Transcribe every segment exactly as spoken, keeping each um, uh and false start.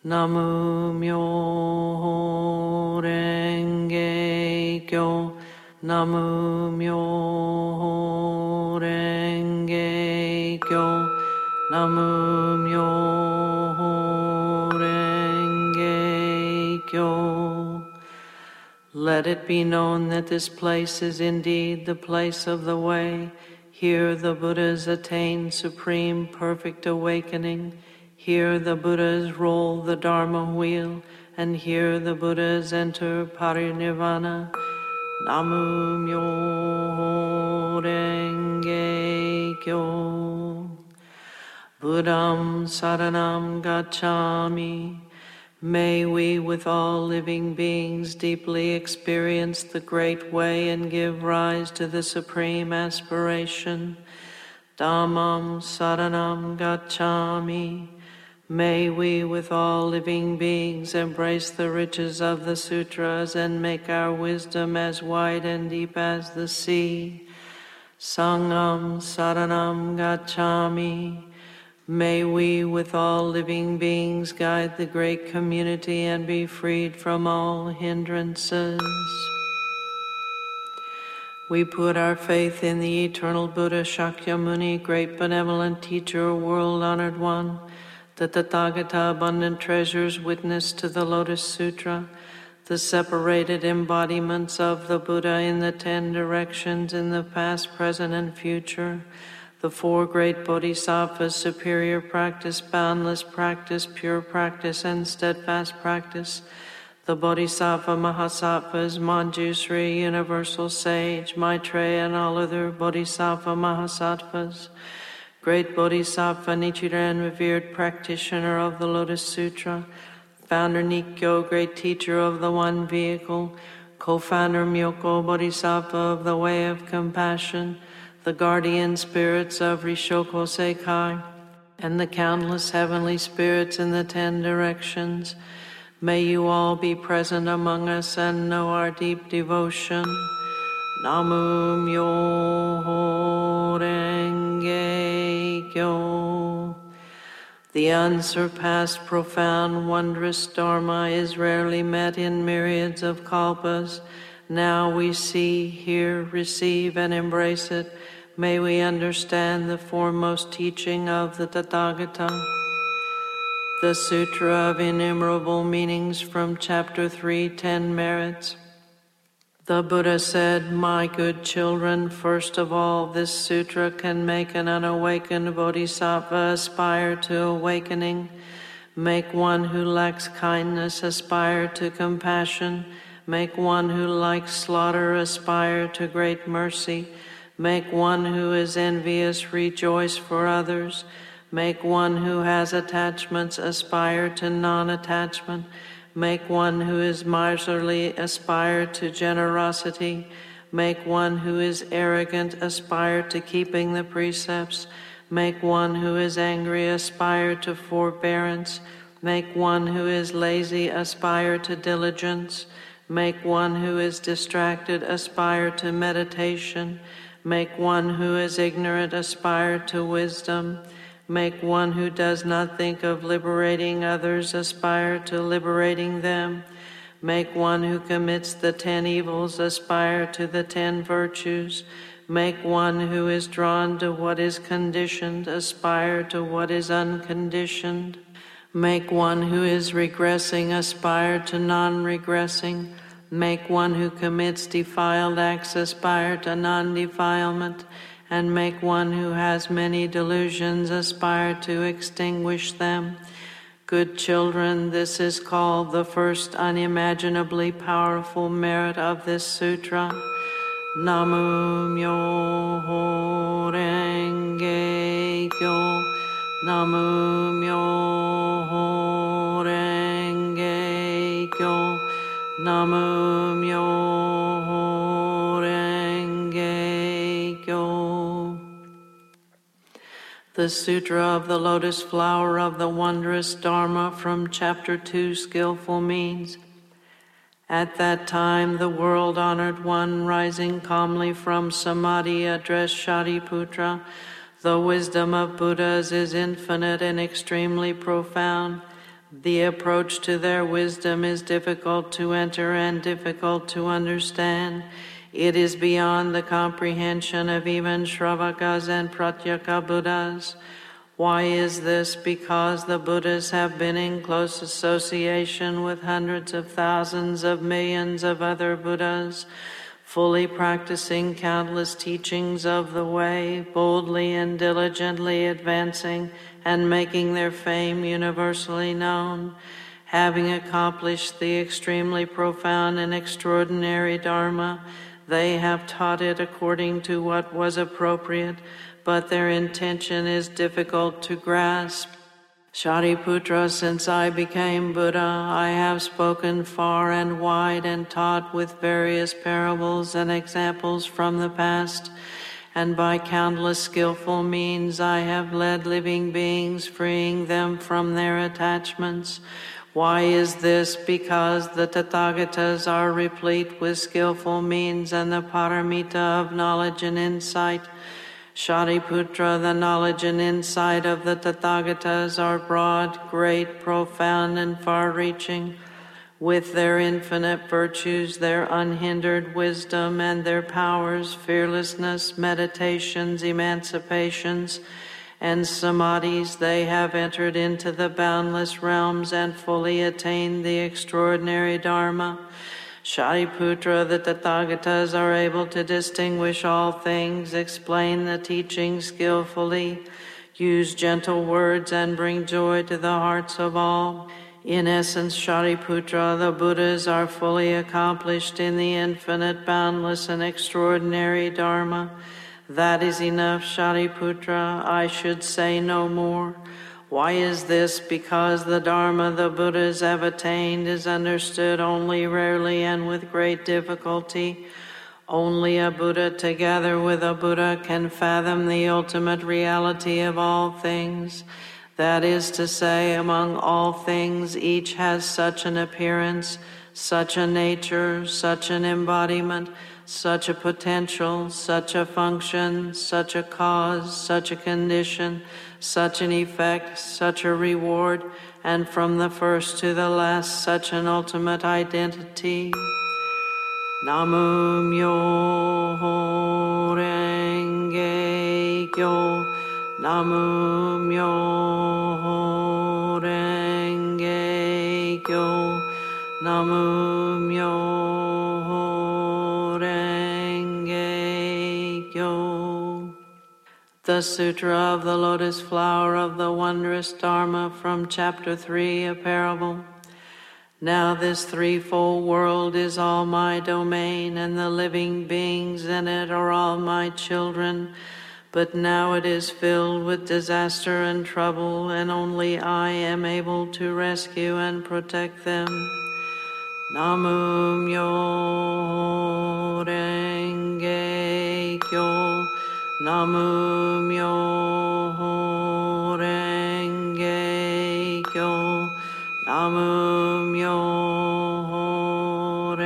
Namu Myoho Renge Kyo. Namu Myoho Renge Kyo. Namu Myoho Renge Kyo. Let it be known that this place is indeed the place of the way. Here the Buddhas attain supreme perfect awakening. Here the Buddhas roll the Dharma wheel, and here the Buddhas enter parinirvana. Namu Myoho Renge Kyo. Buddham Saranam Gacchami. May we with all living beings deeply experience the great way and give rise to the supreme aspiration. Dhammam Saranam Gacchami. May we with all living beings embrace the riches of the sutras and make our wisdom as wide and deep as the sea. Sangham Saranam Gacchami. May we with all living beings guide the great community and be freed from all hindrances. We put our faith in the eternal Buddha Shakyamuni, great benevolent teacher, world-honored one, the Tathagata, abundant treasures, witness to the Lotus Sutra, the separated embodiments of the Buddha in the ten directions in the past, present, and future, the four great bodhisattvas, superior practice, boundless practice, pure practice, and steadfast practice, the bodhisattva mahasattvas, Manjusri, universal sage, Maitreya, and all other bodhisattva mahasattvas, great bodhisattva Nichiren, revered practitioner of the Lotus Sutra, founder Nikyo, great teacher of the One Vehicle, co-founder Myoko, bodhisattva of the Way of Compassion, the guardian spirits of Rishoko Sekai, and the countless heavenly spirits in the ten directions. May you all be present among us and know our deep devotion. Namu Myoho Renge Kyo. The unsurpassed, profound, wondrous Dharma is rarely met in myriads of kalpas. Now we see, hear, receive, and embrace it. May we understand the foremost teaching of the Tathagata. The Sutra of Innumerable Meanings from Chapter three, Ten Merits. The Buddha said, "My good children, first of all, this sutra can make an unawakened bodhisattva aspire to awakening, make one who lacks kindness aspire to compassion, make one who likes slaughter aspire to great mercy, make one who is envious rejoice for others, make one who has attachments aspire to non-attachment, make one who is miserly aspire to generosity, make one who is arrogant aspire to keeping the precepts, make one who is angry aspire to forbearance, make one who is lazy aspire to diligence, make one who is distracted aspire to meditation, make one who is ignorant aspire to wisdom, make one who does not think of liberating others aspire to liberating them, make one who commits the ten evils aspire to the ten virtues, make one who is drawn to what is conditioned aspire to what is unconditioned, make one who is regressing aspire to non-regressing, make one who commits defiled acts aspire to non-defilement, and make one who has many delusions aspire to extinguish them. Good children, this is called the first unimaginably powerful merit of this sutra. Namu Myoho Renge Kyo. Namu Myoho Renge Kyo. Namu Myoho Renge Kyo. The Sutra of the Lotus Flower of the Wondrous Dharma from Chapter two, Skillful Means. At that time, the world-honored one, rising calmly from Samadhi, addressed Shariputra, "The wisdom of Buddhas is infinite and extremely profound. The approach to their wisdom is difficult to enter and difficult to understand. It is beyond the comprehension of even Shravakas and Pratyeka Buddhas. Why is this? Because the Buddhas have been in close association with hundreds of thousands of millions of other Buddhas, fully practicing countless teachings of the way, boldly and diligently advancing and making their fame universally known. Having accomplished the extremely profound and extraordinary Dharma, they have taught it according to what was appropriate, but their intention is difficult to grasp. Shariputra, since I became Buddha, I have spoken far and wide and taught with various parables and examples from the past, and by countless skillful means I have led living beings, freeing them from their attachments. Why is this? Because the Tathagatas are replete with skillful means and the paramita of knowledge and insight. Shariputra, the knowledge and insight of the Tathagatas are broad, great, profound, and far-reaching. With their infinite virtues, their unhindered wisdom, and their powers, fearlessness, meditations, emancipations, and samadhis, they have entered into the boundless realms and fully attained the extraordinary Dharma. Shariputra, the Tathagatas are able to distinguish all things, explain the teaching skillfully, use gentle words, and bring joy to the hearts of all. In essence, Shariputra, the Buddhas are fully accomplished in the infinite, boundless, and extraordinary Dharma. That is enough, Shariputra. I should say no more. Why is this? Because the Dharma the Buddhas have attained is understood only rarely and with great difficulty. Only a Buddha together with a Buddha can fathom the ultimate reality of all things. That is to say, among all things, each has such an appearance, such a nature, such an embodiment, such a potential, such a function, such a cause, such a condition, such an effect, such a reward, and from the first to the last, such an ultimate identity. Namu Myoho Renge Kyo. Namu Myoho Renge Kyo. Namu Myoho Renge Kyo. The Sutra of the Lotus Flower of the Wondrous Dharma from Chapter three, a parable. Now this threefold world is all my domain, and the living beings in it are all my children. But now it is filled with disaster and trouble, and only I am able to rescue and protect them. Namu Myoho Renge Kyo. Namu Myoho Renge Kyo. Namu Myoho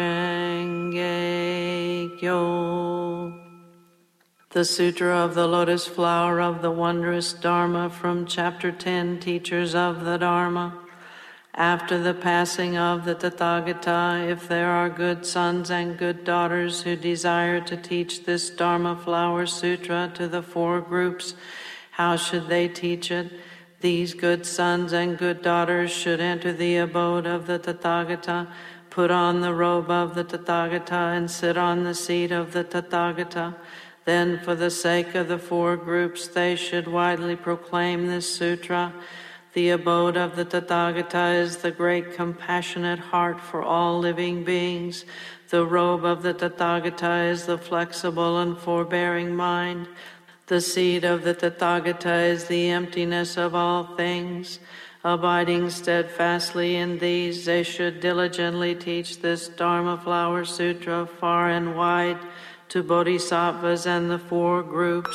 Renge Kyo. The Sutra of the Lotus Flower of the Wondrous Dharma from Chapter ten, Teachers of the Dharma. After the passing of the Tathagata, if there are good sons and good daughters who desire to teach this Dharma Flower Sutra to the four groups, how should they teach it? These good sons and good daughters should enter the abode of the Tathagata, put on the robe of the Tathagata, and sit on the seat of the Tathagata. Then, for the sake of the four groups, they should widely proclaim this sutra. The abode of the Tathagata is the great compassionate heart for all living beings. The robe of the Tathagata is the flexible and forbearing mind. The seat of the Tathagata is the emptiness of all things. Abiding steadfastly in these, they should diligently teach this Dharma Flower Sutra far and wide to bodhisattvas and the four groups.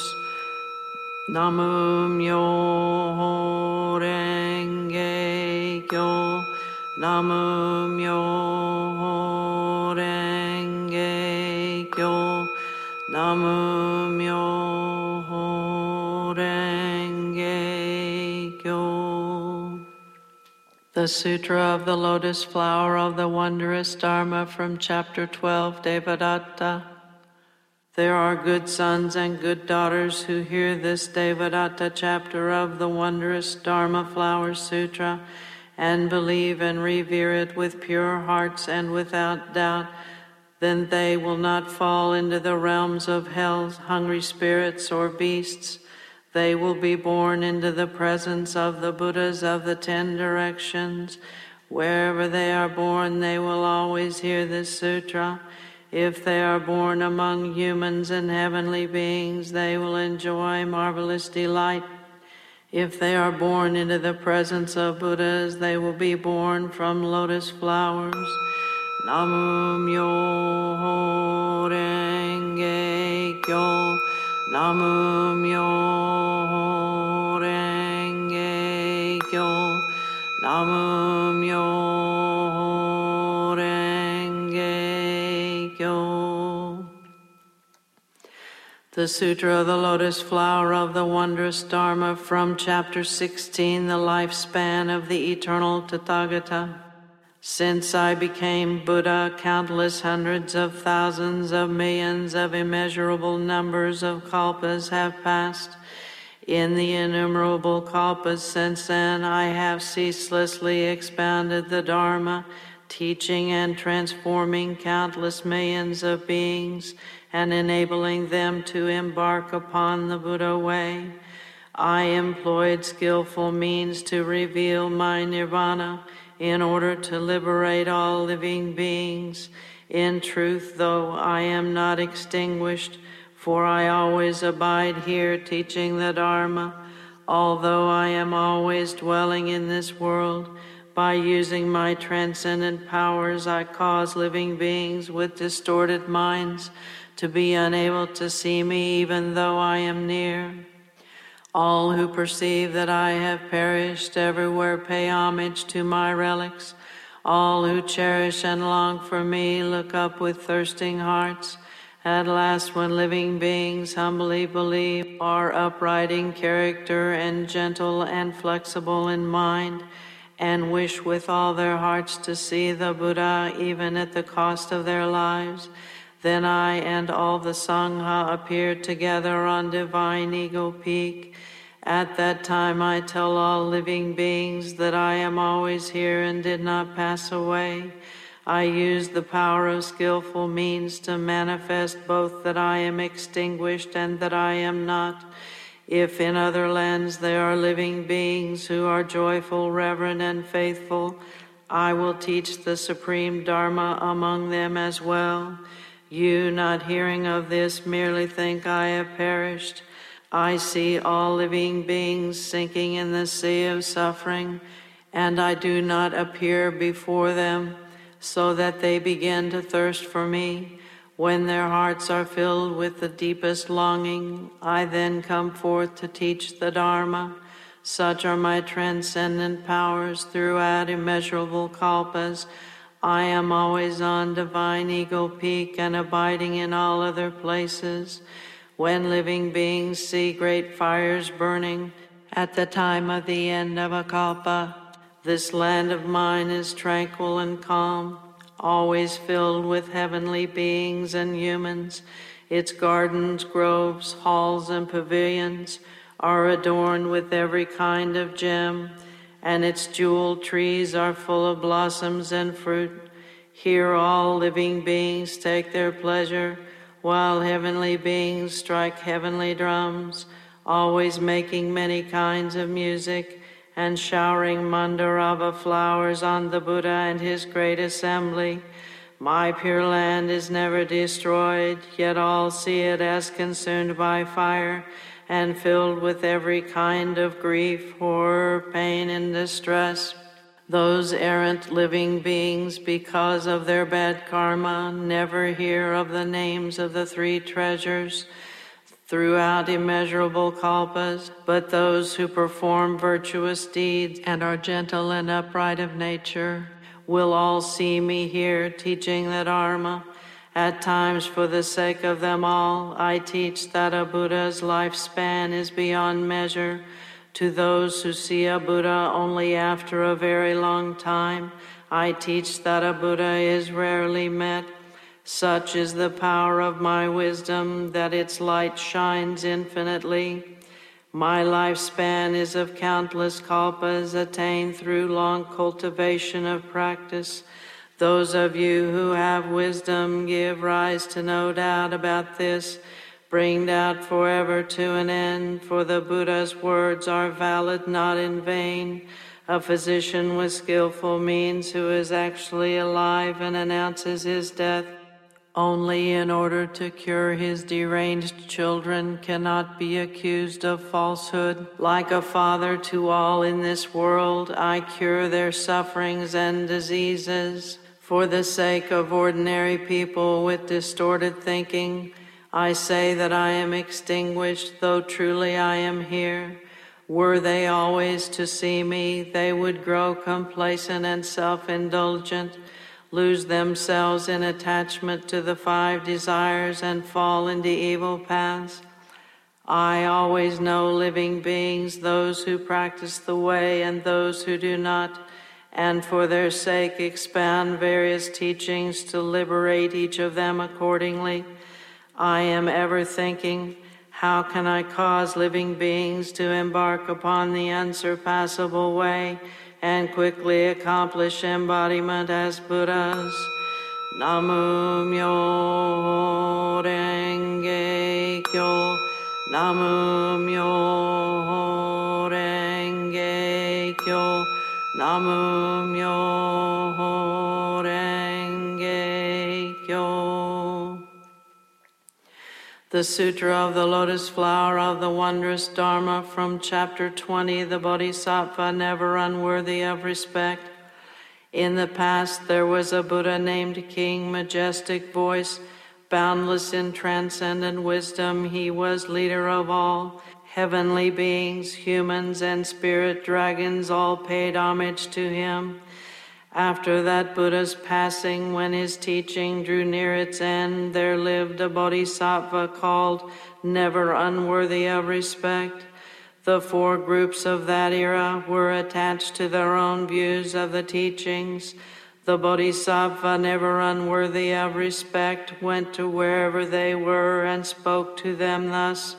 Namu Myoho Renge Kyo. Namu Myoho Renge Kyo. Namu Myoho Renge Kyo. The The Sutra of the Lotus Flower of the Wondrous Dharma from Chapter twelve, Devadatta. There are good sons and good daughters who hear this Devadatta chapter of the Wondrous Dharma Flower Sutra and believe and revere it with pure hearts and without doubt. Then they will not fall into the realms of hell, hungry spirits or beasts. They will be born into the presence of the Buddhas of the ten directions. Wherever they are born, they will always hear this sutra. If they are born among humans and heavenly beings, they will enjoy marvelous delight. If they are born into the presence of Buddhas, they will be born from lotus flowers. Namu Myoho Renge Kyo. Namu Myoho Renge Kyo. Namu Myoho Renge Kyo. The Sutra of the Lotus Flower of the Wondrous Dharma from Chapter sixteen, the Lifespan of the Eternal Tathagata. Since I became Buddha, countless hundreds of thousands of millions of immeasurable numbers of kalpas have passed. In the innumerable kalpas since then, I have ceaselessly expounded the Dharma, teaching and transforming countless millions of beings and enabling them to embark upon the Buddha way. I employed skillful means to reveal my nirvana, in order to liberate all living beings. In truth, though, I am not extinguished, for I always abide here teaching the Dharma. Although I am always dwelling in this world, by using my transcendent powers, I cause living beings with distorted minds to be unable to see me even though I am near. All who perceive that I have perished everywhere pay homage to my relics. All who cherish and long for me look up with thirsting hearts. At last, when living beings humbly believe, are upright in character and gentle and flexible in mind, and wish with all their hearts to see the Buddha even at the cost of their lives, then I and all the Sangha appear together on Divine Eagle Peak. At that time I tell all living beings that I am always here and did not pass away. I use the power of skillful means to manifest both that I am extinguished and that I am not. If in other lands there are living beings who are joyful, reverent, and faithful, I will teach the supreme Dharma among them as well. You, not hearing of this, merely think I have perished. I see all living beings sinking in the sea of suffering, and I do not appear before them, so that they begin to thirst for me. When their hearts are filled with the deepest longing, I then come forth to teach the Dharma. Such are my transcendent powers throughout immeasurable kalpas. I am always on Divine Eagle Peak and abiding in all other places. When living beings see great fires burning at the time of the end of a kalpa, this land of mine is tranquil and calm, always filled with heavenly beings and humans. Its gardens, groves, halls, and pavilions are adorned with every kind of gem, and its jeweled trees are full of blossoms and fruit. Here all living beings take their pleasure, while heavenly beings strike heavenly drums, always making many kinds of music and showering mandarava flowers on the Buddha and his great assembly. My pure land is never destroyed, yet all see it as consumed by fire and filled with every kind of grief, horror, pain, and distress. Those errant living beings, because of their bad karma, never hear of the names of the three treasures throughout immeasurable kalpas, but those who perform virtuous deeds and are gentle and upright of nature will all see me here teaching the Dharma. At times, for the sake of them all, I teach that a Buddha's lifespan is beyond measure. To those who see a Buddha only after a very long time, I teach that a Buddha is rarely met. Such is the power of my wisdom that its light shines infinitely. My lifespan is of countless kalpas attained through long cultivation of practice. Those of you who have wisdom give rise to no doubt about this. Bring doubt forever to an end, for the Buddha's words are valid, not in vain. A physician with skillful means who is actually alive and announces his death only in order to cure his deranged children cannot be accused of falsehood. Like a father to all in this world, I cure their sufferings and diseases. For the sake of ordinary people with distorted thinking, I say that I am extinguished, though truly I am here. Were they always to see me, they would grow complacent and self-indulgent, lose themselves in attachment to the five desires, and fall into evil paths. I always know living beings, those who practice the way and those who do not, and for their sake expound various teachings to liberate each of them accordingly. I am ever thinking, how can I cause living beings to embark upon the unsurpassable way and quickly accomplish embodiment as Buddhas? Namu Myo Renge Kyo, Namu Myo Renge Kyo, Namu Myo Renge Kyo. The Sutra of the Lotus Flower of the Wondrous Dharma from Chapter twenty, the Bodhisattva never unworthy of respect. In the past there was a Buddha named King, majestic voice, boundless in transcendent wisdom. He was leader of all. Heavenly beings, humans, and spirit dragons all paid homage to him. After that Buddha's passing, when his teaching drew near its end, there lived a bodhisattva called Never Unworthy of Respect. The four groups of that era were attached to their own views of the teachings. The bodhisattva, never unworthy of respect, went to wherever they were and spoke to them thus: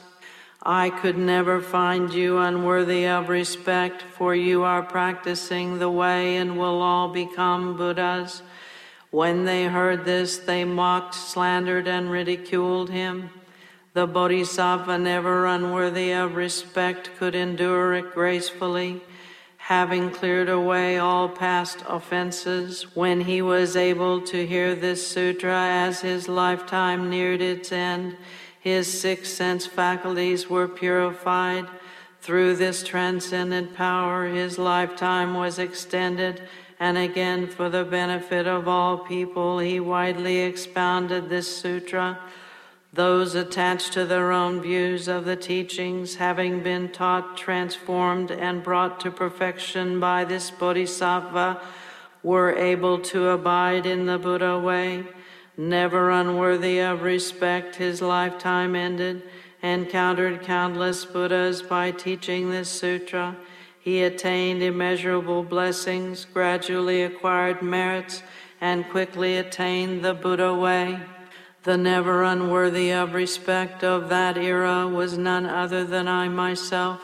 I could never find you unworthy of respect, for you are practicing the way and will all become Buddhas. When they heard this, they mocked, slandered, and ridiculed him. The bodhisattva, never unworthy of respect, could endure it gracefully, having cleared away all past offenses. When he was able to hear this sutra as his lifetime neared its end, his six sense faculties were purified. Through this transcendent power, his lifetime was extended, and again, for the benefit of all people, he widely expounded this sutra. Those attached to their own views of the teachings, having been taught, transformed, and brought to perfection by this bodhisattva, were able to abide in the Buddha way. Never unworthy of respect, his lifetime ended, encountered countless Buddhas by teaching this sutra. He attained immeasurable blessings, gradually acquired merits, and quickly attained the Buddha way. The never unworthy of respect of that era was none other than I myself.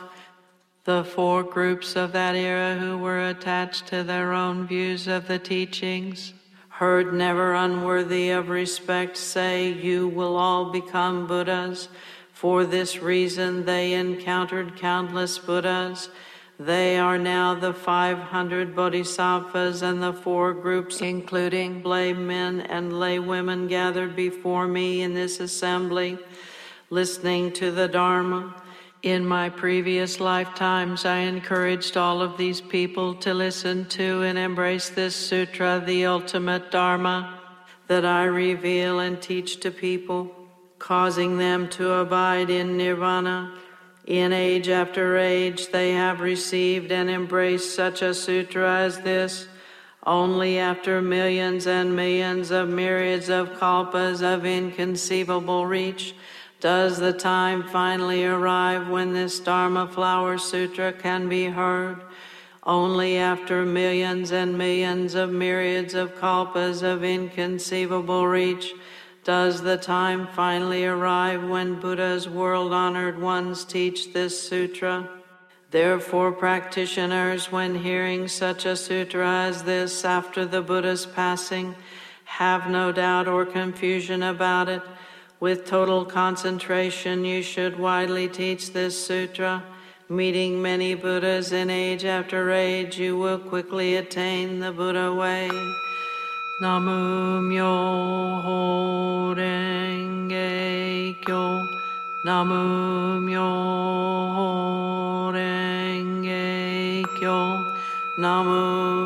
The four groups of that era who were attached to their own views of the teachings heard never unworthy of respect say, you will all become Buddhas. For this reason they encountered countless Buddhas. They are now the five hundred bodhisattvas and the four groups, including lay men and lay women, gathered before me in this assembly, listening to the Dharma. In my previous lifetimes, I encouraged all of these people to listen to and embrace this sutra, the ultimate Dharma, that I reveal and teach to people, causing them to abide in nirvana. In age after age, they have received and embraced such a sutra as this. Only after millions and millions of myriads of kalpas of inconceivable reach Does the time finally arrive when this Dharma Flower Sutra can be heard? Only after millions and millions of myriads of kalpas of inconceivable reach does the time finally arrive when Buddha's world-honored ones teach this sutra. Therefore, practitioners, when hearing such a sutra as this after the Buddha's passing, have no doubt or confusion about it. With total concentration, you should widely teach this sutra. Meeting many Buddhas in age after age, you will quickly attain the Buddha way. Namu Myoho Renge Kyo. Namu Myoho Renge Kyo. Namu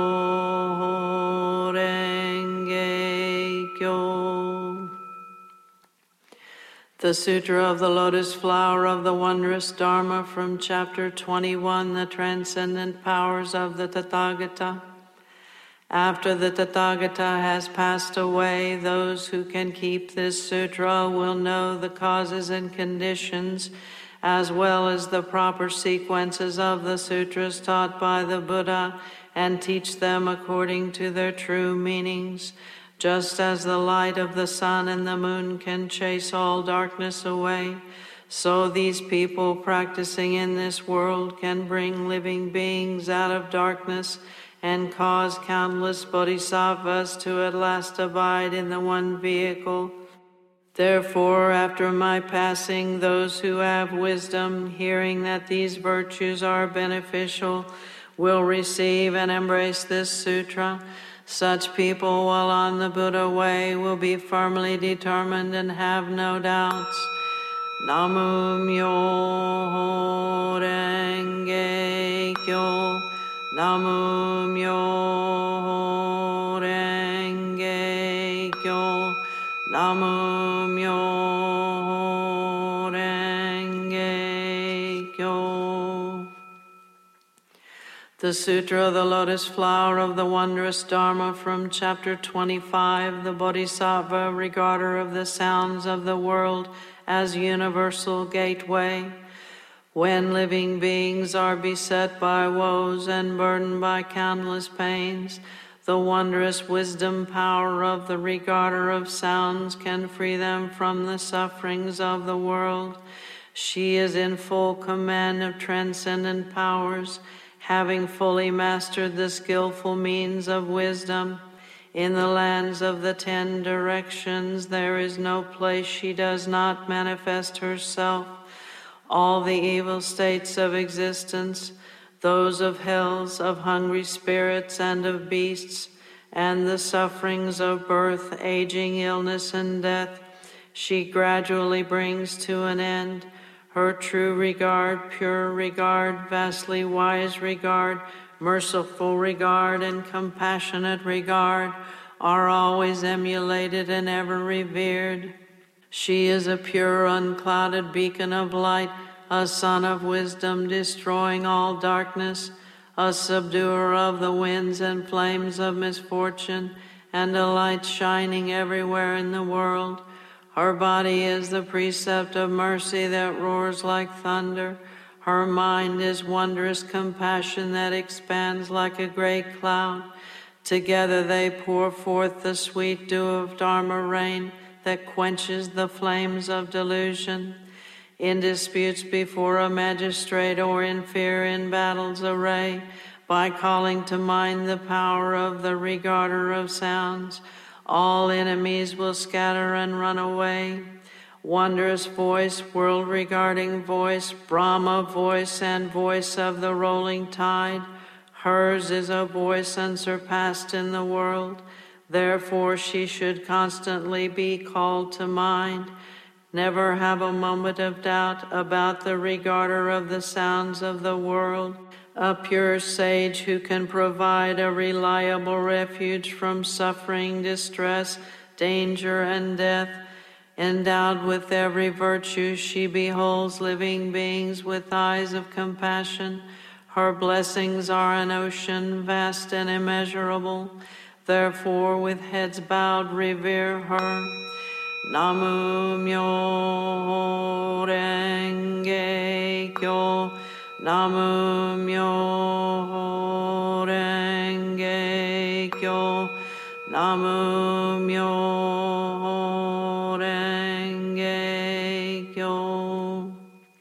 Myoho Renge Kyo. The Sutra of the Lotus Flower of the Wondrous Dharma from Chapter twenty-one, The Transcendent Powers of the Tathagata. After the Tathagata has passed away, those who can keep this sutra will know the causes and conditions, as well as the proper sequences of the sutras taught by the Buddha, and teach them according to their true meanings. Just as the light of the sun and the moon can chase all darkness away, so these people practicing in this world can bring living beings out of darkness and cause countless bodhisattvas to at last abide in the one vehicle. Therefore, after my passing, those who have wisdom, hearing that these virtues are beneficial, will receive and embrace this sutra. Such people, while on the Buddha way, will be firmly determined and have no doubts. Namu Myoho Renge Kyo. Namu Myoho Renge Kyo. Namu Myoho Renge Kyo. The Sutra of the Lotus Flower of the Wondrous Dharma from Chapter twenty-five, the Bodhisattva, regarder of the sounds of the world as universal gateway. When living beings are beset by woes and burdened by countless pains, the wondrous wisdom power of the regarder of sounds can free them from the sufferings of the world. She is in full command of transcendent powers, having fully mastered the skillful means of wisdom. In the lands of the ten directions, there is no place she does not manifest herself. All the evil states of existence, those of hells, of hungry spirits, and of beasts, and the sufferings of birth, aging, illness, and death, she gradually brings to an end. Her true regard, pure regard, vastly wise regard, merciful regard, and compassionate regard are always emulated and ever revered. She is a pure, unclouded beacon of light, a sun of wisdom destroying all darkness, a subduer of the winds and flames of misfortune, and a light shining everywhere in the world. Her body is the precept of mercy that roars like thunder. Her mind is wondrous compassion that expands like a great cloud. Together they pour forth the sweet dew of Dharma rain that quenches the flames of delusion. In disputes before a magistrate or in fear in battle's array, by calling to mind the power of the regarder of sounds, all enemies will scatter and run away. Wondrous voice, world-regarding voice, Brahma voice, and voice of the rolling tide. Hers is a voice unsurpassed in the world. Therefore she should constantly be called to mind. Never have a moment of doubt about the regarder of the sounds of the world. A pure sage who can provide a reliable refuge from suffering, distress, danger, and death. Endowed with every virtue, she beholds living beings with eyes of compassion. Her blessings are an ocean vast and immeasurable. Therefore, with heads bowed, revere her. Namu Myoho Renge Kyo. Namu Myoho Renge Kyo. Namu Myoho Renge Kyo.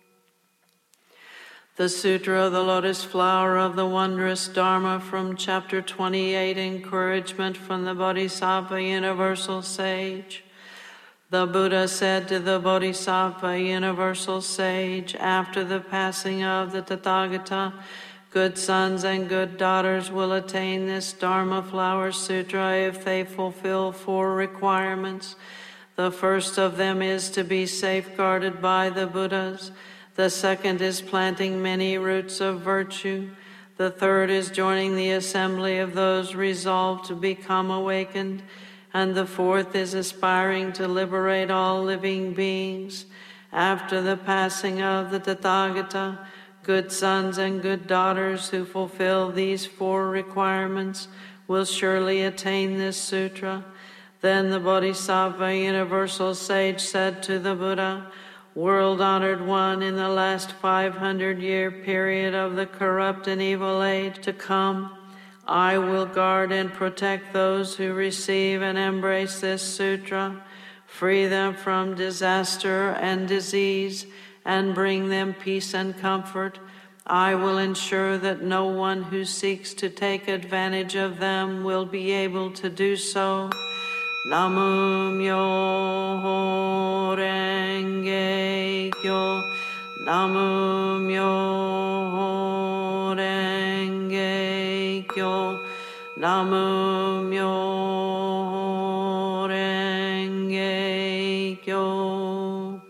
The Sutra of the Lotus Flower of the Wondrous Dharma from Chapter twenty-eight, Encouragement from the Bodhisattva Universal Sage. The Buddha said to the Bodhisattva Universal Sage, after the passing of the Tathagata, good sons and good daughters will attain this Dharma Flower Sutra if they fulfill four requirements. The first of them is to be safeguarded by the Buddhas. The second is planting many roots of virtue. The third is joining the assembly of those resolved to become awakened. And the fourth is aspiring to liberate all living beings. After the passing of the Tathagata, good sons and good daughters who fulfill these four requirements will surely attain this sutra. Then the Bodhisattva Universal Sage said to the Buddha, World-honored one, in the last five hundred year period of the corrupt and evil age to come, I will guard and protect those who receive and embrace this sutra, free them from disaster and disease, and bring them peace and comfort. I will ensure that no one who seeks to take advantage of them will be able to do so. Namu Myoho Renge Kyo. Namu Myoho Renge Kyo. Namu Myoho Renge Kyo.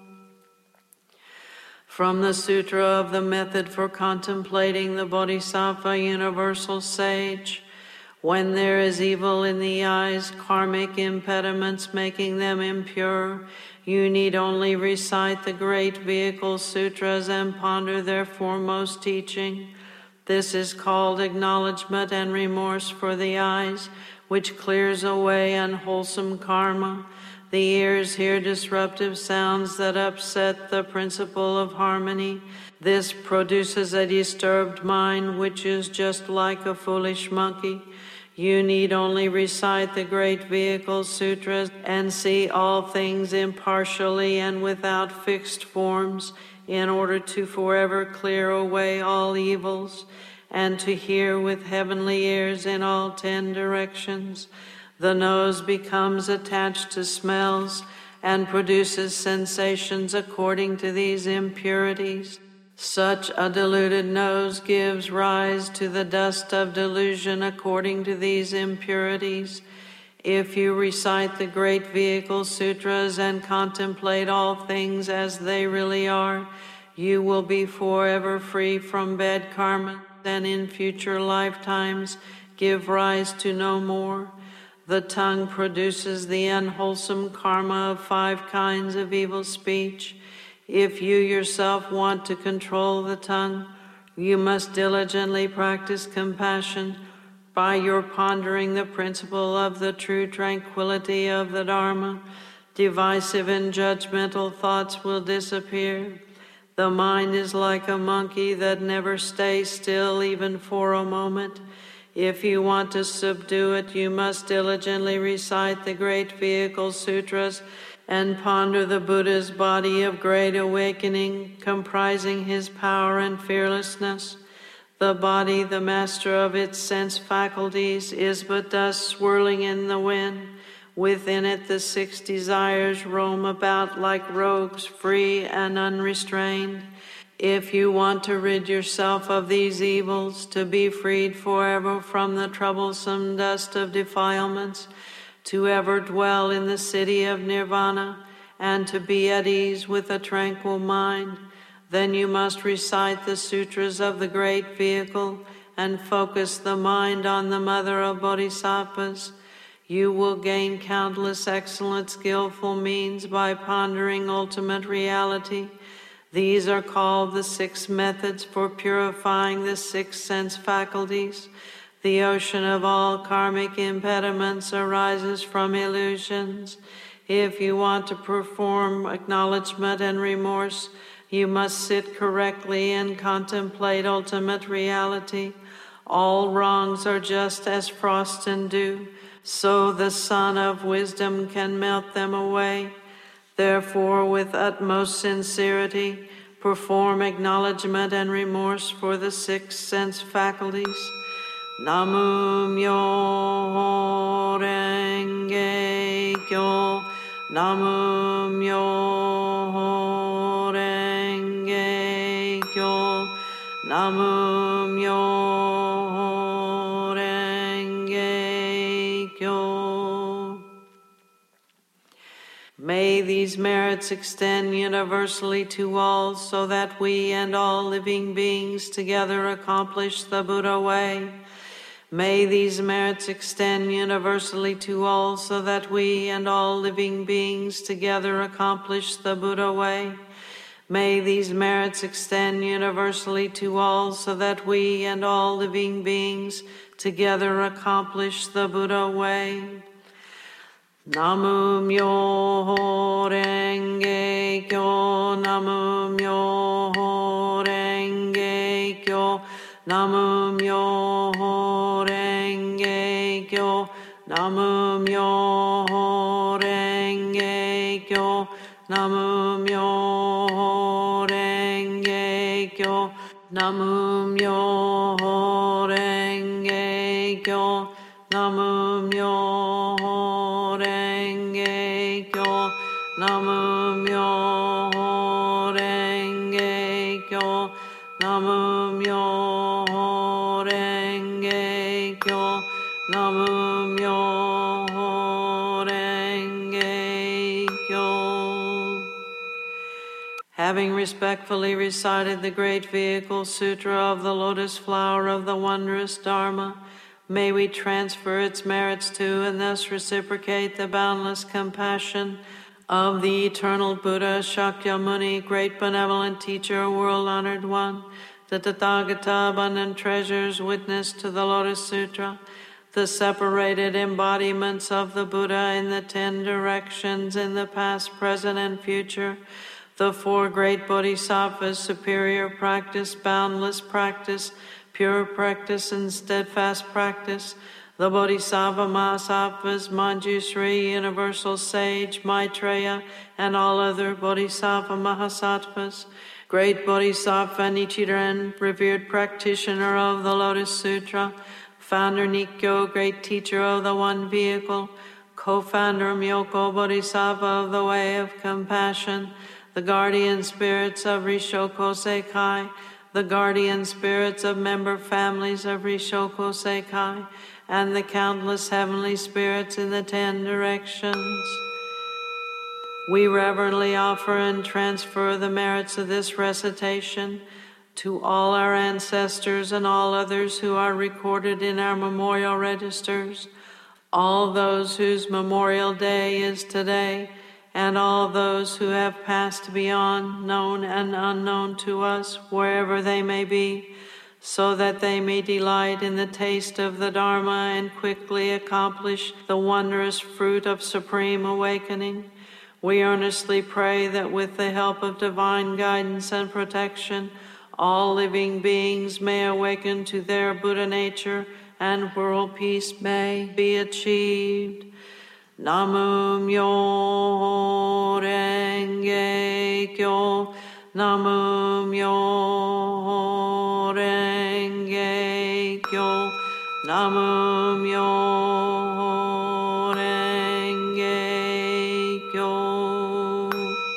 From the Sutra of the Method for Contemplating the Bodhisattva Universal Sage. When there is evil in the eyes, karmic impediments making them impure, you need only recite the great vehicle sutras and ponder their foremost teaching. This is called acknowledgement and remorse for the eyes, which clears away unwholesome karma. The ears hear disruptive sounds that upset the principle of harmony. This produces a disturbed mind, which is just like a foolish monkey. You need only recite the great vehicle sutras and see all things impartially and without fixed forms, in order to forever clear away all evils, and to hear with heavenly ears in all ten directions. The nose becomes attached to smells and produces sensations according to these impurities. Such a deluded nose gives rise to the dust of delusion according to these impurities. If you recite the great vehicle sutras and contemplate all things as they really are, you will be forever free from bad karma and in future lifetimes give rise to no more. The tongue produces the unwholesome karma of five kinds of evil speech. If you yourself want to control the tongue, you must diligently practice compassion by your pondering the principle of the true tranquility of the Dharma. Divisive and judgmental thoughts will disappear. The mind is like a monkey that never stays still even for a moment. If you want to subdue it, you must diligently recite the great vehicle sutras and ponder the Buddha's body of great awakening, comprising his power and fearlessness. The body, the master of its sense faculties, is but dust swirling in the wind. Within it the six desires roam about like rogues, free and unrestrained. If you want to rid yourself of these evils, to be freed forever from the troublesome dust of defilements, to ever dwell in the city of nirvana, and to be at ease with a tranquil mind, then you must recite the sutras of the great vehicle and focus the mind on the mother of bodhisattvas. You will gain countless excellent skillful means by pondering ultimate reality. These are called the six methods for purifying the six sense faculties. The ocean of all karmic impediments arises from illusions. If you want to perform acknowledgement and remorse, you must sit correctly and contemplate ultimate reality. All wrongs are just as frost and dew, so the sun of wisdom can melt them away. Therefore, with utmost sincerity, perform acknowledgement and remorse for the six sense faculties. Namu Myoho Renge Kyo, Namu Myoho Renge Kyo, Namu Myoho Renge Kyo. May these merits extend universally to all, so that we and all living beings together accomplish the Buddha way. May these merits extend universally to all, so that we and all living beings together accomplish the Buddha way. May these merits extend universally to all, so that we and all living beings together accomplish the Buddha way. Namu Myoho Renge Kyo, Namu Myoho Renge Kyo, Namu Myoho Renge Kyo, Namu Myoho Renge Kyo, Namu Myoho Renge Kyo, Namu Myoho Renge Kyo, Namu Myoho Renge Kyo, Namu Myoho Renge Kyo, Namu Myoho Renge Kyo, Namu Myoho Renge Kyo. Having respectfully recited the great vehicle sutra of the lotus flower of the wondrous Dharma, may we transfer its merits to and thus reciprocate the boundless compassion of the eternal Buddha, Shakyamuni, great benevolent teacher, world-honored one, the Tathagata, abundant treasures, witness to the Lotus Sutra, the separated embodiments of the Buddha in the ten directions in the past, present, and future, the four great bodhisattvas, superior practice, boundless practice, pure practice, and steadfast practice, the Bodhisattva Mahasattvas, Manjushri, Universal Sage, Maitreya, and all other Bodhisattva Mahasattvas, great Bodhisattva Nichiren, revered practitioner of the Lotus Sutra, founder Nikyo, great teacher of the One Vehicle, co-founder Myoko Bodhisattva of the Way of Compassion, the guardian spirits of Rishoko Sekai, the guardian spirits of member families of Rishoko Sekai, and the countless heavenly spirits in the ten directions. We reverently offer and transfer the merits of this recitation to all our ancestors and all others who are recorded in our memorial registers, all those whose memorial day is today, and all those who have passed beyond, known and unknown to us, wherever they may be, so that they may delight in the taste of the Dharma and quickly accomplish the wondrous fruit of supreme awakening. We earnestly pray that with the help of divine guidance and protection, all living beings may awaken to their Buddha nature and world peace may be achieved. Namu Myoho Renge Kyo, Namu Myoho Renge Kyo, Namu Myoho Renge Kyo.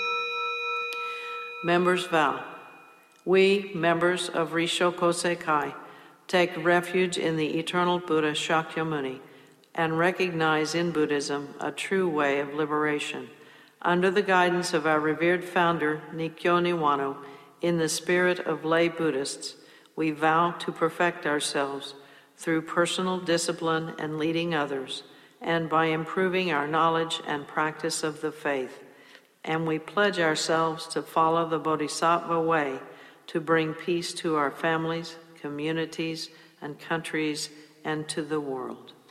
Members vow. We, members of Rishoko Sekai, take refuge in the eternal Buddha Shakyamuni and recognize in Buddhism a true way of liberation. Under the guidance of our revered founder, Nikkyo Niwano, in the spirit of lay Buddhists, we vow to perfect ourselves through personal discipline and leading others, and by improving our knowledge and practice of the faith. And we pledge ourselves to follow the Bodhisattva way to bring peace to our families, communities, and countries, and to the world.